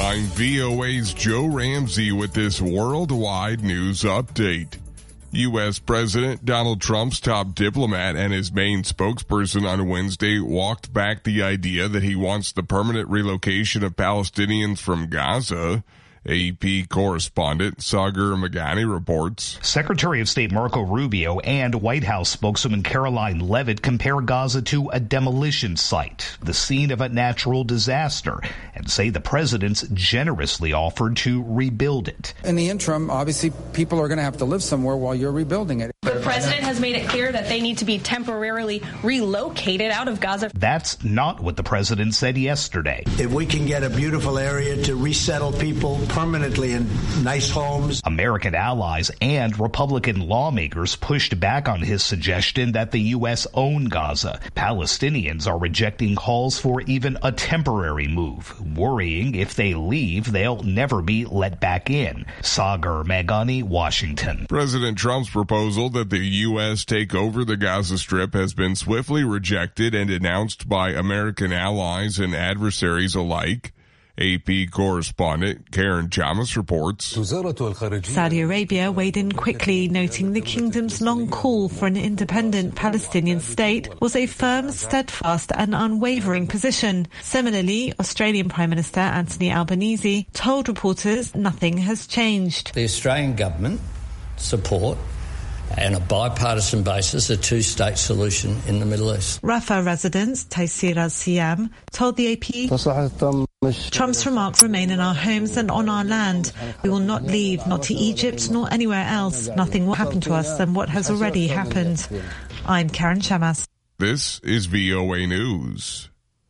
I'm VOA's Joe Ramsey with this worldwide news update. U.S. President Donald Trump's top diplomat and his main spokesperson on Wednesday walked back the idea that he wants the permanent relocation of Palestinians from Gaza. AP correspondent Sagar Meghani reports. Secretary of State Marco Rubio and White House spokeswoman Caroline Leavitt compare Gaza to a demolition site, the scene of a natural disaster, and say the president's generously offered to rebuild it. In the interim, obviously, people are going to have to live somewhere while you're rebuilding it. The president has made it clear that they need to be temporarily relocated out of Gaza. That's not what the president said yesterday. If we can get a beautiful area to resettle people permanently in nice homes. American allies and Republican lawmakers pushed back on his suggestion that the U.S. own Gaza. Palestinians are rejecting calls for even a temporary move, worrying if they leave, they'll never be let back in. Sagar Meghani, Washington. President Trump's proposal that the U.S. take over the Gaza Strip has been swiftly rejected and denounced by American allies and adversaries alike. AP correspondent Karen Chamas reports. Saudi Arabia weighed in quickly, noting the kingdom's long call for an independent Palestinian state was a firm, steadfast and unwavering position. Similarly, Australian Prime Minister Anthony Albanese told reporters nothing has changed. The Australian government support on a bipartisan basis, a two-state solution in the Middle East. Rafah resident Taysir al-Siam told the AP, Trump's remarks remain in our homes and on our land. We will not leave, not to Egypt nor anywhere else. Nothing will happen to us than what has already happened. I'm Karen Chamas. This is VOA News.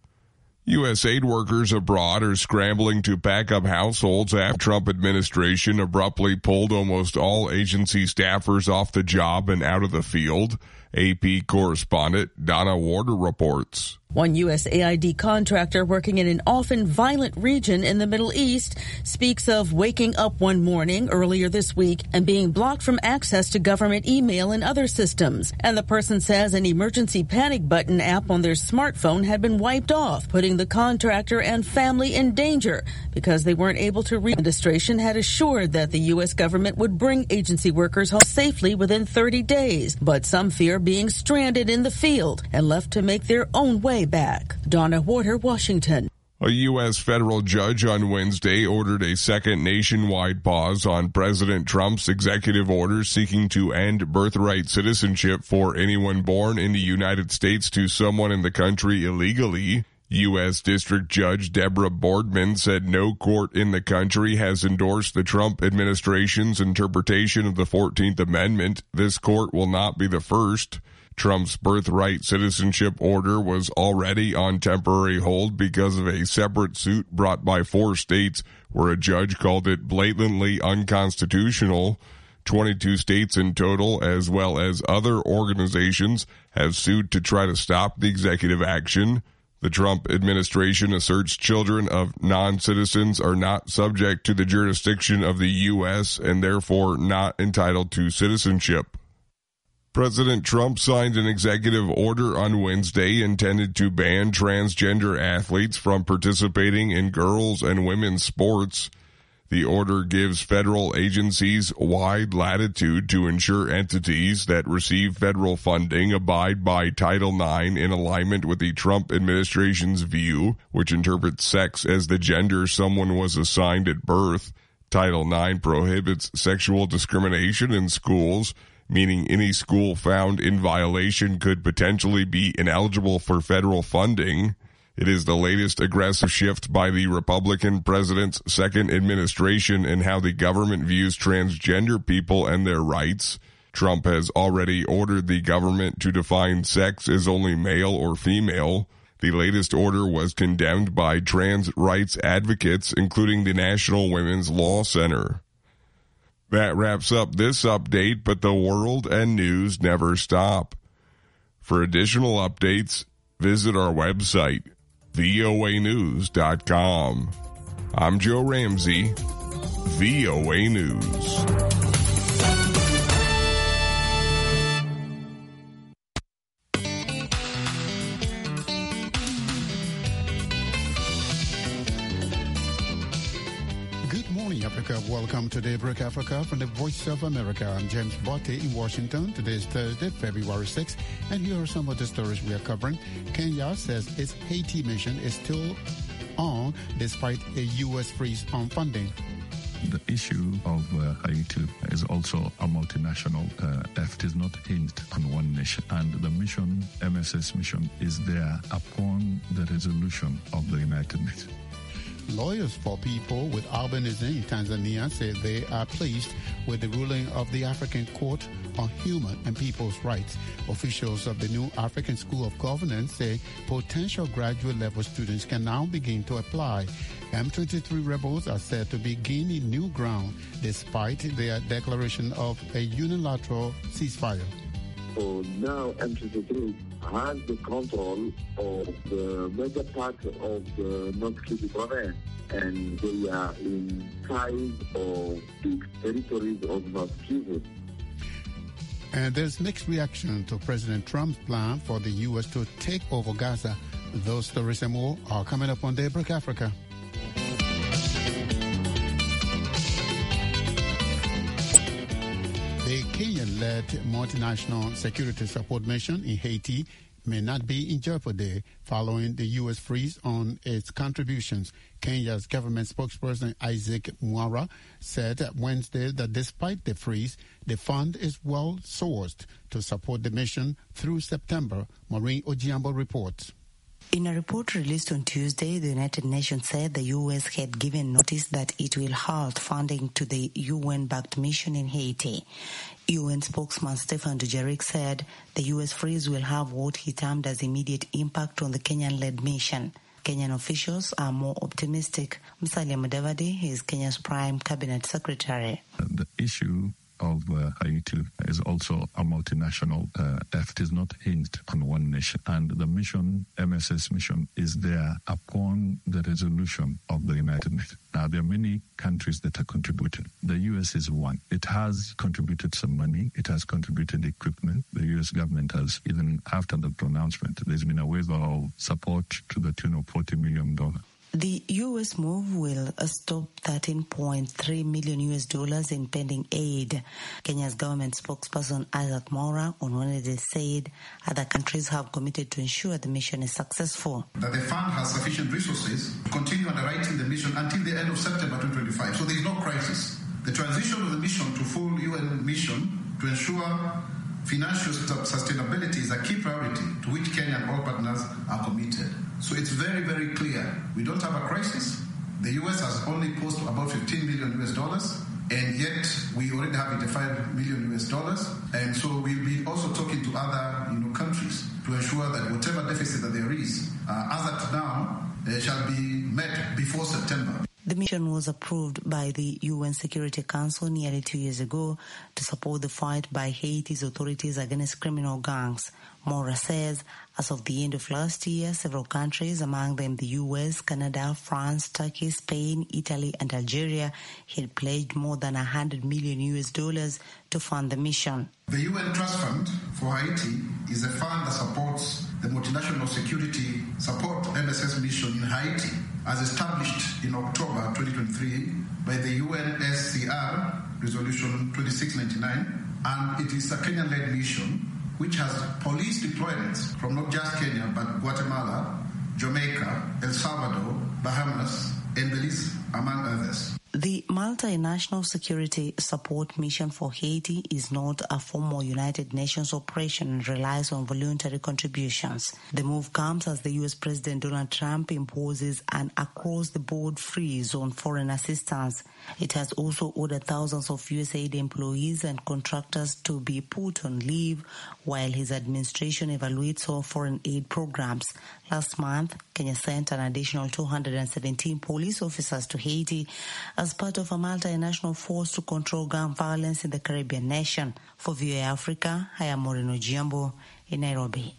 U.S. aid workers abroad are scrambling to pack up households after the Trump administration abruptly pulled almost all agency staffers off the job and out of the field. AP correspondent Donna Warder reports. One USAID contractor working in an often violent region in the Middle East speaks of waking up one morning earlier this week and being blocked from access to government email and other systems. And the person says an emergency panic button app on their smartphone had been wiped off, putting the contractor and family in danger because they weren't able to read. The administration had assured that the U.S. government would bring agency workers home safely within 30 days, but some fear being stranded in the field and left to make their own way back. Donna Warder, Washington. A U.S. federal judge on Wednesday ordered a second nationwide pause on President Trump's executive order seeking to end birthright citizenship for anyone born in the United States to someone in the country illegally. U.S. District Judge Deborah Boardman said no court in the country has endorsed the Trump administration's interpretation of the 14th Amendment. This court will not be the first. Trump's birthright citizenship order was already on temporary hold because of a separate suit brought by 4 states where a judge called it blatantly unconstitutional. 22 states in total, as well as other organizations, have sued to try to stop the executive action. The Trump administration asserts children of non-citizens are not subject to the jurisdiction of the U.S. and therefore not entitled to citizenship. President Trump signed an executive order on Wednesday intended to ban transgender athletes from participating in girls' and women's sports. The order gives federal agencies wide latitude to ensure entities that receive federal funding abide by Title IX in alignment with the Trump administration's view, which interprets sex as the gender someone was assigned at birth. Title IX prohibits sexual discrimination in schools, meaning any school found in violation could potentially be ineligible for federal funding. It is the latest aggressive shift by the Republican president's second administration in how the government views transgender people and their rights. Trump has already ordered the government to define sex as only male or female. The latest order was condemned by trans rights advocates, including the National Women's Law Center. That wraps up this update, but the world and news never stop. For additional updates, visit our website, voanews.com. I'm Joe Ramsey, VOA News. Africa. Welcome to Daybreak Africa from the Voice of America. I'm James Botte in Washington. Today is Thursday, February 6th, and here are some of the stories we are covering. Kenya says its Haiti mission is still on despite a U.S. freeze on funding. The issue of Haiti is also a multinational effort. It is not hinged on one nation. And the mission, MSS mission, is there upon the resolution of the United Nations. Lawyers for people with albinism in Tanzania say they are pleased with the ruling of the African Court on Human and People's Rights. Officials of the new African School of Governance say potential graduate level students can now begin to apply. M23 rebels are said to be gaining new ground despite their declaration of a unilateral ceasefire. So now M23 has the control of the major part of the North Kivu province, and they are inside of the territories of North Kivu. And there's mixed reaction to President Trump's plan for the U.S. to take over Gaza. Those stories and more are coming up on Daybreak Africa. The Kenyan-led multinational security support mission in Haiti may not be in jeopardy following the U.S. freeze on its contributions. Kenya's government spokesperson Isaac Mwara said Wednesday that despite the freeze, the fund is well sourced to support the mission through September. Maureen Ojiambo reports. In a report released on Tuesday, the United Nations said the U.S. had given notice that it will halt funding to the UN-backed mission in Haiti. UN spokesman Stefan Dujarric said the U.S. freeze will have what he termed as immediate impact on the Kenyan-led mission. Kenyan officials are more optimistic. Musalia Mudavadi is Kenya's prime cabinet secretary. The issue of Haiti is also a multinational effort. It is not hinged on one nation. And the mission, MSS mission, is there upon the resolution of the United Nations. Now, there are many countries that are contributing. The U.S. is one. It has contributed some money. It has contributed equipment. The U.S. government has, even after the pronouncement, there's been a waiver of support to the tune of $40 million. The U.S. move will stop $13.3 million in pending aid. Kenya's government spokesperson Isaac Mora on Wednesday said other countries have committed to ensure the mission is successful. That the fund has sufficient resources to continue underwriting the mission until the end of September 2025. So there is no crisis. The transition of the mission to full UN mission to ensure financial sustainability is a key priority to which Kenya and all partners are committed. So it's very, very clear. We don't have a crisis. The U.S. has only posted about $15 million, and yet we already have $85 million. And so we'll be also talking to other countries to ensure that whatever deficit that there is, as at now, shall be met before September. The mission was approved by the UN Security Council nearly 2 years ago to support the fight by Haiti's authorities against criminal gangs. Mora says as of the end of last year, several countries, among them the US, Canada, France, Turkey, Spain, Italy, and Algeria, had pledged more than $100 million to fund the mission. The UN Trust Fund for Haiti is a fund that supports the multinational security support MSS mission in Haiti, as established in October 2023 by the UNSCR Resolution 2699, and it is a Kenyan-led mission which has police deployments from not just Kenya but Guatemala, Jamaica, El Salvador, Bahamas, and Belize, among others. The multinational security support mission for Haiti is not a formal United Nations operation and relies on voluntary contributions. The move comes as the U.S. President Donald Trump imposes an across-the-board freeze on foreign assistance. It has also ordered thousands of USAID employees and contractors to be put on leave while his administration evaluates all foreign aid programs. Last month, Kenya sent an additional 217 police officers to Haiti as part of a multinational force to control gun violence in the Caribbean nation. For VOA Africa, I am Maureen Ojiambo in Nairobi.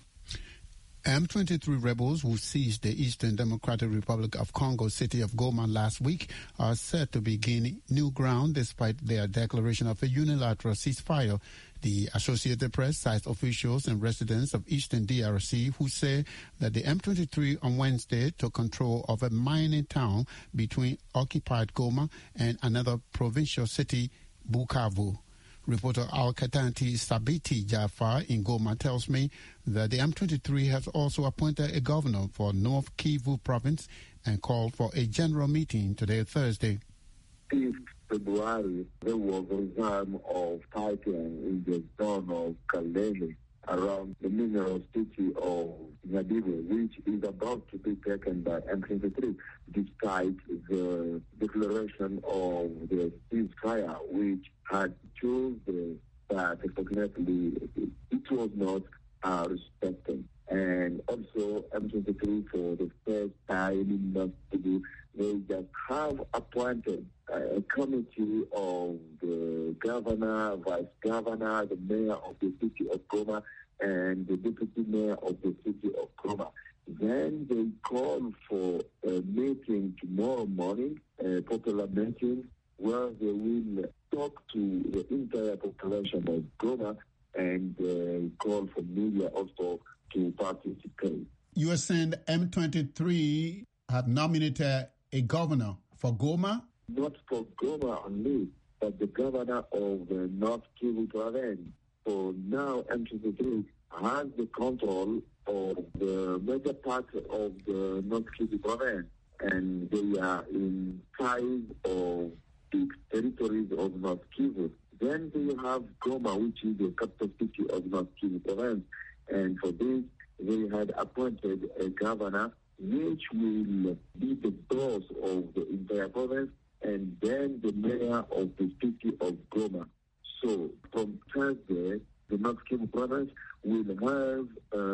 M23 rebels who seized the Eastern Democratic Republic of Congo city of Goma last week are said to be gaining new ground despite their declaration of a unilateral ceasefire. The Associated Press cites officials and residents of Eastern DRC who say that the M23 on Wednesday took control of a mining town between occupied Goma and another provincial city, Bukavu. Reporter Al-Katanti Sabiti Jafar in Goma tells me that the M23 has also appointed a governor for North Kivu province and called for a general meeting today, Thursday. 5th February, there was a time of fighting in the zone of Kalele around the mineral city of Nyabibwe, which is about to be taken by M23, despite the declaration of the ceasefire, which had chosen that unfortunately it was not respected. And also M23 for the first time in Moscow, they just have appointed a committee of the governor, vice governor, the mayor of the city of Goma, and the deputy mayor of the city of Goma. Then they call for a meeting tomorrow morning, a popular meeting, where they will talk to the entire population of Goma and call for media also to participate. You are saying M23 have nominated a governor for Goma? Not for Goma only, but the governor of the North Kivu province. So now M23 has the control of the major part of the North Kivu province, and they are in 5 of the territories of North Kivu. Then they have Goma, which is the capital city of North Kivu province, and for this they had appointed a governor which will be the boss of the entire province, and then the mayor of the city of Goma. So from Thursday, the North Kivu province will have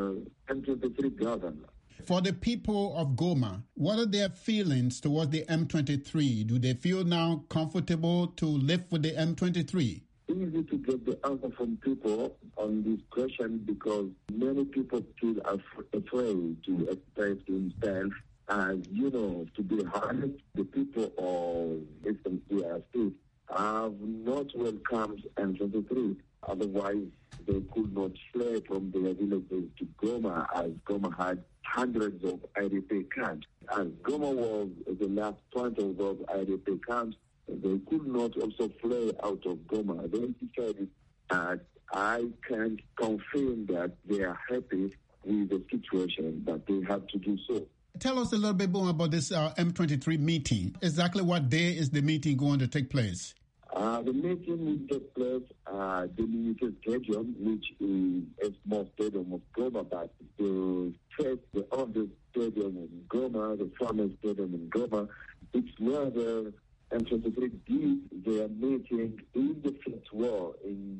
M23 governor. For the people of Goma, what are their feelings towards the M23? Do they feel now comfortable to live with the M23? Easy to get the answer from people on this question because many people feel afraid to express themselves. As you know, to be honest, the people of Eastern DRC have not welcomed M23. Otherwise, they could not flee from their villages to Goma, as Goma had hundreds of IDP camps. As Goma was the last point of those IDP camps, they could not also flee out of Goma. They decided that I can confirm that they are happy with the situation, but they have to do so. Tell us a little bit more about this M23 meeting. Exactly what day is the meeting going to take place? The meeting will take place at the Military Stadium, which is a small stadium of Goma, but the oldest stadium in Goma, the famous stadium in Goma, it's where the M23 did their meeting in the Fifth War in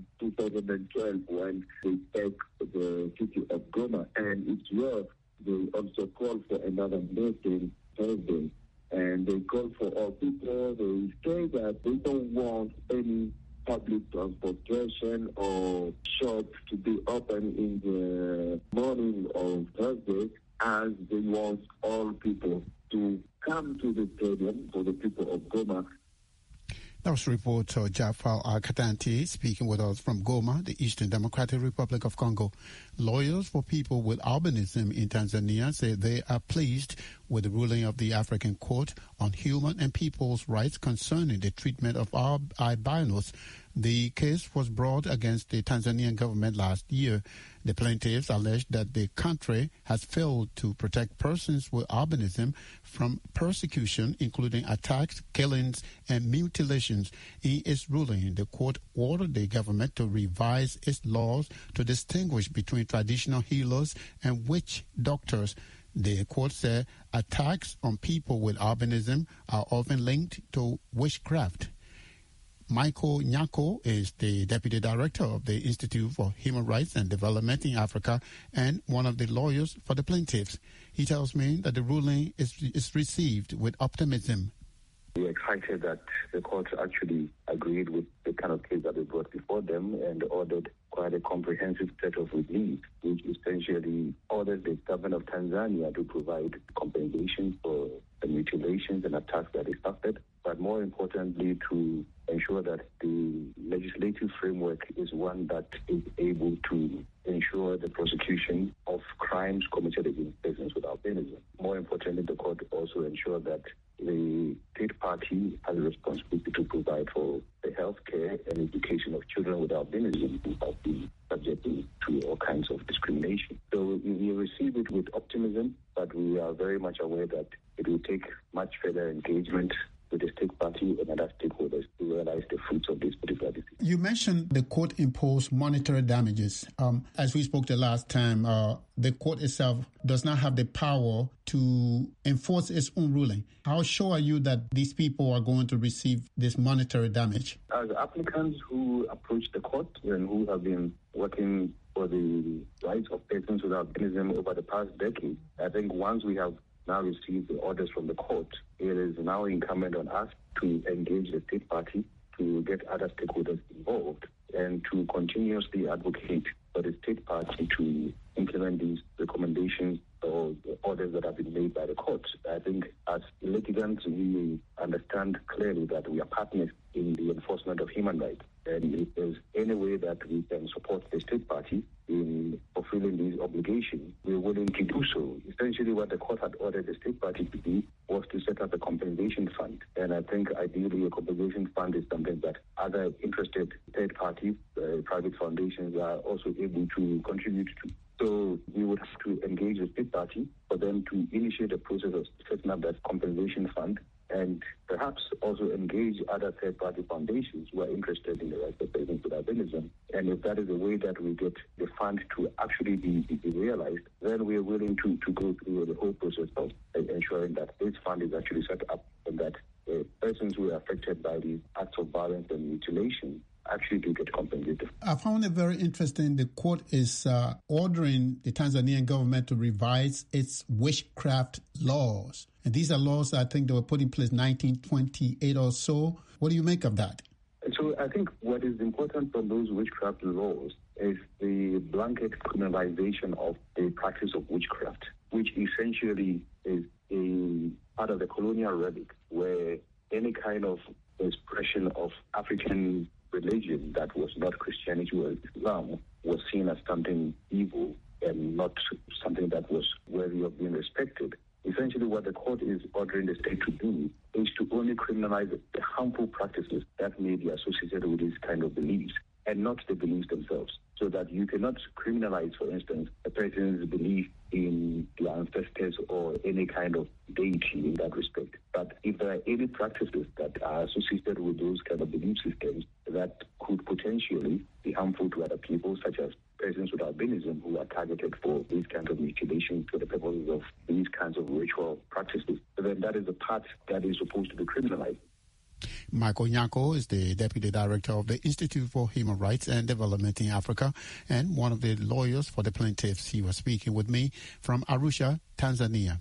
2012 when they take the city of Goma, and it's where they also call for another meeting Thursday. And they call for all people. They say that they don't want any public transportation or shops to be open in the morning of Thursday, as they want all people to come to the stadium for the people of Goma. That was reporter Jafar Al-Katanti speaking with us from Goma, the Eastern Democratic Republic of Congo. Lawyers for people with albinism in Tanzania say they are pleased with the ruling of the African Court on Human and People's Rights concerning the treatment of albinos. The case was brought against the Tanzanian government last year. The plaintiffs alleged that the country has failed to protect persons with albinism from persecution, including attacks, killings, and mutilations. In its ruling, the court ordered the government to revise its laws to distinguish between traditional healers and witch doctors. The court said attacks on people with albinism are often linked to witchcraft. Michael Nyako is the Deputy Director of the Institute for Human Rights and Development in Africa and one of the lawyers for the plaintiffs. He tells me that the ruling is received with optimism. We're excited that the court actually agreed with the kind of case that they brought before them and ordered quite a comprehensive set of relief, which essentially ordered the government of Tanzania to provide compensation for the mutilations and attacks that they suffered, but more importantly to ensure that the legislative framework is one that is able to ensure the prosecution of crimes committed against persons with albinism. More importantly, the court also ensured that the state party has a responsibility to provide for the health care and education of children with albinism who have been subject to all kinds of discrimination. So we receive it with optimism, but we are very much aware that it will take much further engagement with the state party and other stakeholders to realize the fruits of this particular decision. You mentioned the court imposed monetary damages. As we spoke the last time, the court itself does not have the power to enforce its own ruling. How sure are you that these people are going to receive this monetary damage? As applicants who approach the court and who have been working for the rights of persons with albinism over the past decade, I think once we have now received the orders from the court, it is now incumbent on us to engage the state party, to get other stakeholders involved, and to continuously advocate for the state party to implement these recommendations or the orders that have been made by the court. I think as litigants, we understand clearly that we are partners in the enforcement of human rights. And if there's any way that we can support the state party in fulfilling these obligations, we're willing to do so. Essentially, what the court had ordered the state party to do was to set up a compensation fund. And I think ideally a compensation fund is something that other interested third parties, private foundations are also able to contribute to. So we would have to engage the state party for them to initiate the process of setting up that compensation fund, and perhaps also engage other third-party foundations who are interested in the rights of persons with albinism. And if that is a way that we get the fund to actually be realized, then we are willing to go through the whole process of ensuring that this fund is actually set up and that persons who are affected by these acts of violence and mutilation actually do get compensated. I found it very interesting. The court is ordering the Tanzanian government to revise its witchcraft laws. And these are laws, I think, that were put in place 1928 or so. What do you make of that? So I think what is important from those witchcraft laws is the blanket criminalization of the practice of witchcraft, which essentially is a part of the colonial relic where any kind of expression of African religion that was not Christianity or Islam was seen as something evil and not something that was worthy of being respected. Essentially, what the court is ordering the state to do is to only criminalize the harmful practices that may be associated with these kind of beliefs and not the beliefs themselves. So that you cannot criminalize, for instance, a person's belief in their ancestors or any kind of deity in that respect. But if there are any practices that are associated with those kind of belief systems that could potentially be harmful to other people, such as persons with albinism who are targeted for these kinds of mutilation for the purposes of these kinds of ritual practices, then that is the part that is supposed to be criminalized. Michael Nyako is the Deputy Director of the Institute for Human Rights and Development in Africa and one of the lawyers for the plaintiffs. He was speaking with me from Arusha, Tanzania.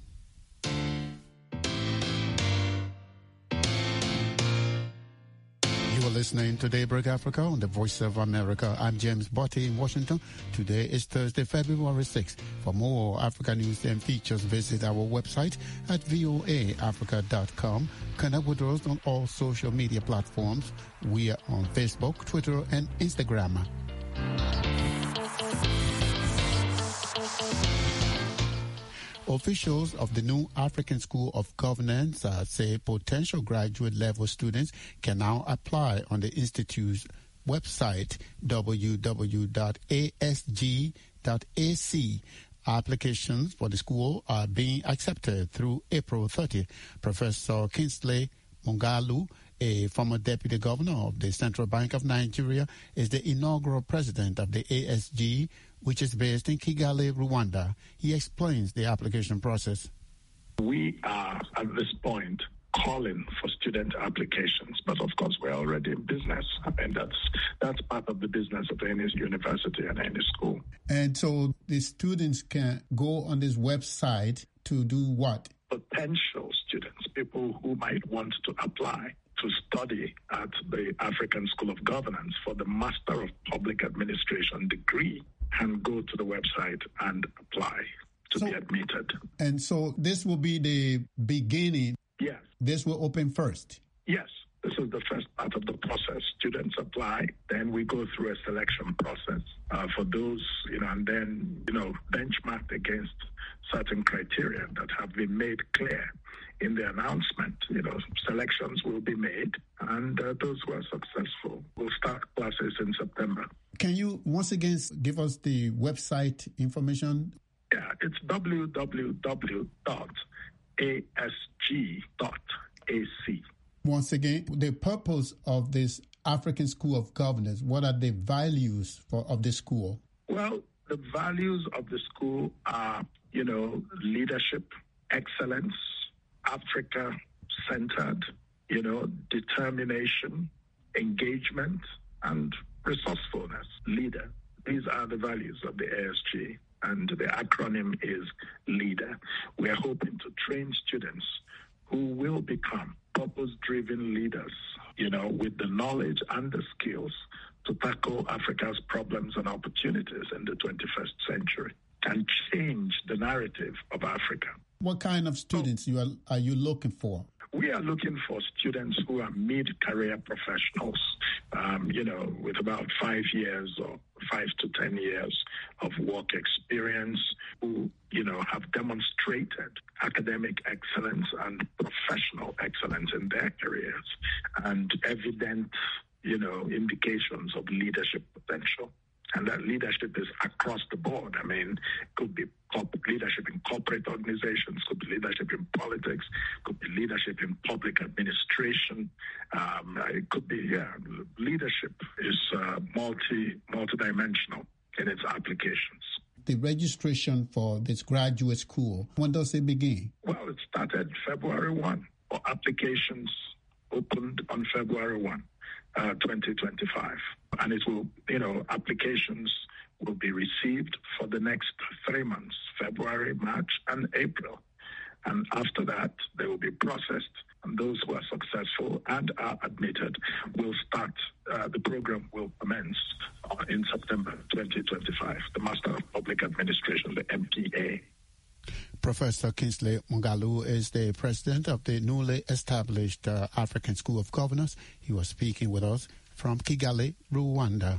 You are listening to Daybreak Africa on the Voice of America. I'm James Botti in Washington. Today is Thursday, February 6th. For more Africa news and features, visit our website at voaafrica.com. Connect with us on all social media platforms. We are on Facebook, Twitter, and Instagram. Officials of the New African School of Governance say potential graduate level students can now apply on the Institute's website, www.asg.ac. Applications for the school are being accepted through April 30. Professor Kingsley Mungalu, a former deputy governor of the Central Bank of Nigeria, is the inaugural president of the ASG, which is based in Kigali, Rwanda. He explains the application process. We are, at this point, calling for student applications, but of course we're already in business. I mean, that's part of the business of any university and any school. And so the students can go on this website to do what? Potential students, people who might want to apply to study at the African School of Governance for the Master of Public Administration degree, can go to the website and apply to be admitted. And so this will be the beginning. Yes. This will open first. Yes. This is the first part of the process. Students apply, then we go through a selection process for those, and then, benchmarked against certain criteria that have been made clear in the announcement. Selections will be made, and those who are successful will start classes in September. Can you once again give us the website information? Yeah, it's www.asg.ac. Once again, the purpose of this African School of Governance, what are the values of the school? Well, the values of the school are, leadership, excellence, Africa-centered, determination, engagement, and resourcefulness. Leader. These are the values of the ASG, and the acronym is LEADER. We are hoping to train students who will become purpose-driven leaders, with the knowledge and the skills to tackle Africa's problems and opportunities in the 21st century and change the narrative of Africa. What kind of students are you looking for? We are looking for students who are mid-career professionals, with about 5 years or 5 to 10 years of work experience, who, have demonstrated academic excellence and professional excellence in their careers and evident, indications of leadership potential. And that leadership is across the board. Could be leadership in corporate organizations, could be leadership in politics, could be leadership in public administration. It could be, leadership is multi-dimensional in its applications. The registration for this graduate school, when does it begin? Well, it started February 1. Applications opened on February 1. 2025. And it will, applications will be received for the next 3 months, February, March, and April. And after that, they will be processed, and those who are successful and are admitted will start, the program will commence in September 2025, the Master of Public Administration, the MPA. Professor Kingsley Moghalu is the president of the newly established African School of Governors. He was speaking with us from Kigali, Rwanda.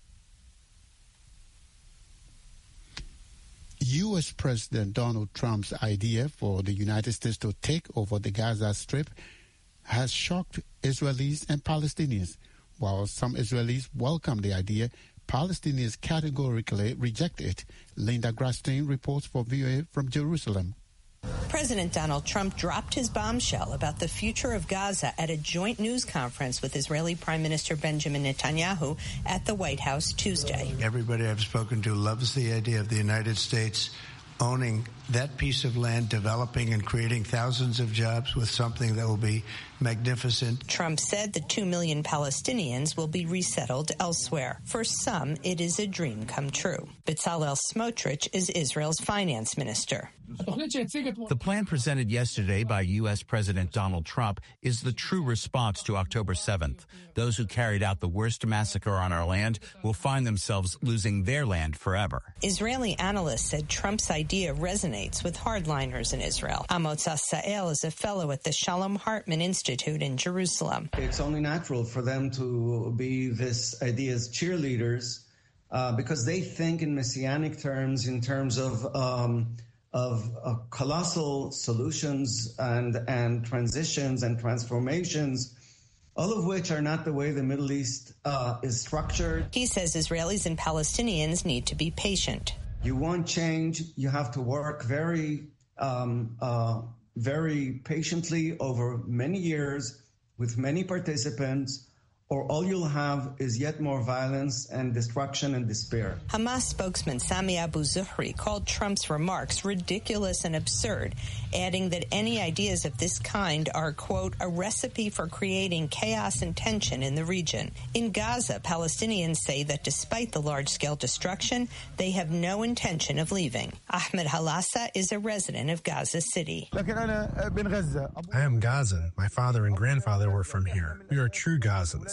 U.S. President Donald Trump's idea for the United States to take over the Gaza Strip has shocked Israelis and Palestinians. While some Israelis welcome the idea, Palestinians categorically reject it. Linda Grasstein reports for VOA from Jerusalem. President Donald Trump dropped his bombshell about the future of Gaza at a joint news conference with Israeli Prime Minister Benjamin Netanyahu at the White House Tuesday. Everybody I've spoken to loves the idea of the United States owning that piece of land, developing and creating thousands of jobs with something that will be magnificent. Trump said the 2 million Palestinians will be resettled elsewhere. For some, it is a dream come true. Bezalel Smotrich is Israel's finance minister. The plan presented yesterday by U.S. President Donald Trump is the true response to October 7th. Those who carried out the worst massacre on our land will find themselves losing their land forever. Israeli analysts said Trump's idea resonates with hardliners in Israel. Amotz Asael is a fellow at the Shalom Hartman Institute in Jerusalem. It's only natural for them to be this idea's cheerleaders because they think in messianic terms, in terms of colossal solutions and transitions and transformations, all of which are not the way the Middle East is structured. He says Israelis and Palestinians need to be patient. You want change, you have to work very patiently over many years with many participants, or all you'll have is yet more violence and destruction and despair. Hamas spokesman Sami Abu Zuhri called Trump's remarks ridiculous and absurd, adding that any ideas of this kind are, quote, a recipe for creating chaos and tension in the region. In Gaza, Palestinians say that despite the large-scale destruction, they have no intention of leaving. Ahmed Halassa is a resident of Gaza City. I am Gazan. My father and grandfather were from here. We are true Gazans.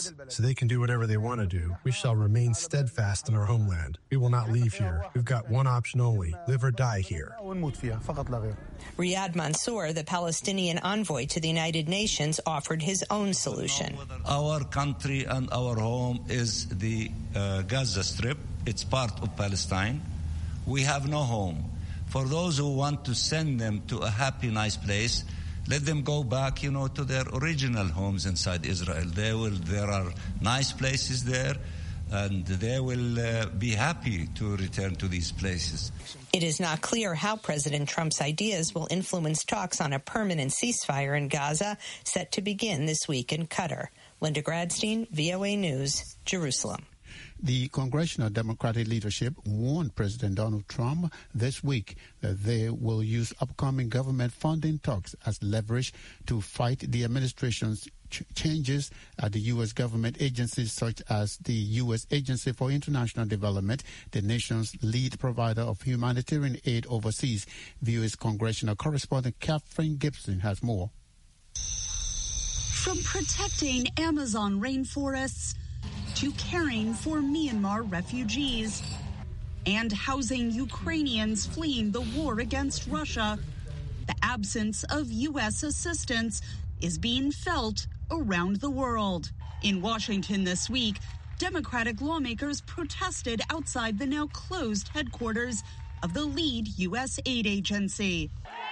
citizens, so they can do whatever they want to do. We shall remain steadfast in our homeland. We will not leave here. We've got one option only, live or die here. Riyad Mansour, the Palestinian envoy to the United Nations, offered his own solution. Our country and our home is the Gaza Strip. It's part of Palestine. We have no home. For those who want to send them to a happy, nice place, let them go back, to their original homes inside Israel. There are nice places there, and they will be happy to return to these places. It is not clear how President Trump's ideas will influence talks on a permanent ceasefire in Gaza, set to begin this week in Qatar. Linda Gradstein, VOA News, Jerusalem. The congressional Democratic leadership warned President Donald Trump this week that they will use upcoming government funding talks as leverage to fight the administration's changes at the U.S. government agencies such as the U.S. Agency for International Development, the nation's lead provider of humanitarian aid overseas. VOA's congressional correspondent Catherine Gibson has more. From protecting Amazon rainforests to caring for Myanmar refugees and housing Ukrainians fleeing the war against Russia, the absence of U.S. assistance is being felt around the world. In Washington this week, Democratic lawmakers protested outside the now closed headquarters of the lead U.S. aid agency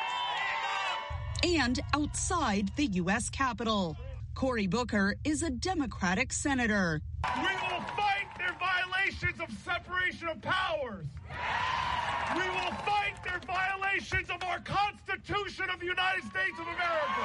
and outside the U.S. Capitol. Cory Booker is a Democratic senator. We will fight their violations of separation of powers. We will fight their violations of our Constitution of the United States of America.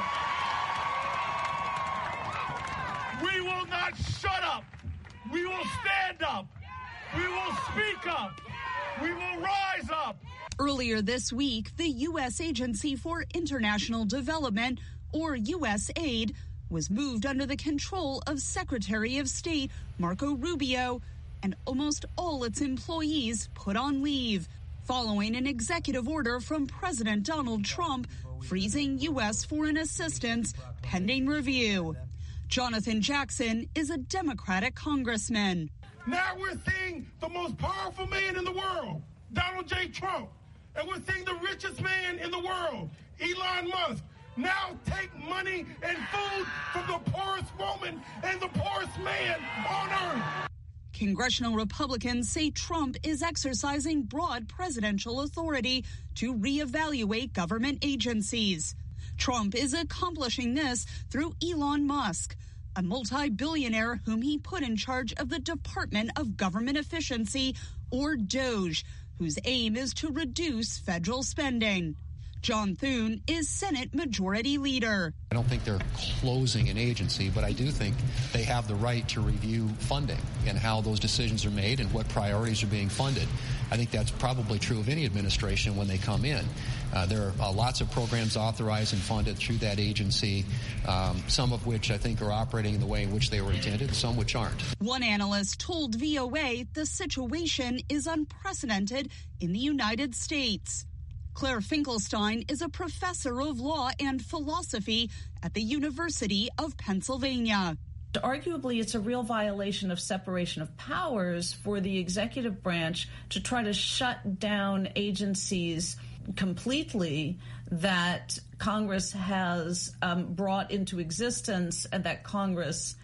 We will not shut up. We will stand up. We will speak up. We will rise up. Earlier this week, the U.S. Agency for International Development, or USAID, was moved under the control of Secretary of State Marco Rubio, and almost all its employees put on leave, following an executive order from President Donald Trump freezing U.S. foreign assistance pending review. Jonathan Jackson is a Democratic congressman. Now we're seeing the most powerful man in the world, Donald J. Trump, and we're seeing the richest man in the world, Elon Musk, now take money and food from the poorest woman and the poorest man on earth. Congressional Republicans say Trump is exercising broad presidential authority to reevaluate government agencies. Trump is accomplishing this through Elon Musk, a multi-billionaire whom he put in charge of the Department of Government Efficiency, or DOGE, whose aim is to reduce federal spending. John Thune is Senate Majority Leader. I don't think they're closing an agency, but I do think they have the right to review funding and how those decisions are made and what priorities are being funded. I think that's probably true of any administration when they come in. There are lots of programs authorized and funded through that agency, some of which I think are operating in the way in which they were intended, some which aren't. One analyst told VOA the situation is unprecedented in the United States. Claire Finkelstein is a professor of law and philosophy at the University of Pennsylvania. Arguably, it's a real violation of separation of powers for the executive branch to try to shut down agencies completely that Congress has brought into existence and that Congress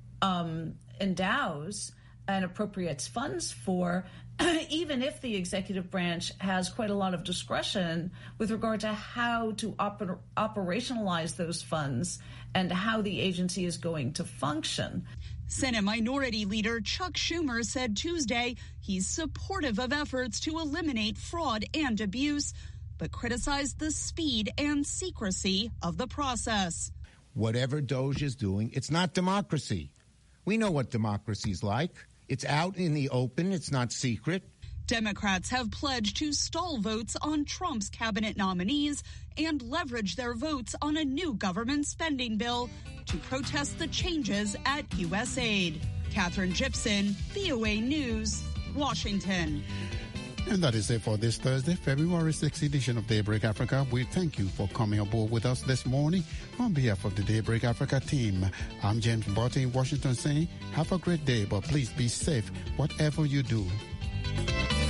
endows and appropriates funds for, even if the executive branch has quite a lot of discretion with regard to how to operationalize those funds and how the agency is going to function. Senate Minority Leader Chuck Schumer said Tuesday he's supportive of efforts to eliminate fraud and abuse, but criticized the speed and secrecy of the process. Whatever DOGE is doing, it's not democracy. We know what democracy's like. It's out in the open. It's not secret. Democrats have pledged to stall votes on Trump's cabinet nominees and leverage their votes on a new government spending bill to protest the changes at USAID. Catherine Gibson, VOA News, Washington. And that is it for this Thursday, February 6th edition of Daybreak Africa. We thank you for coming aboard with us this morning. On behalf of the Daybreak Africa team, I'm James Barty in Washington saying, have a great day, but please be safe whatever you do.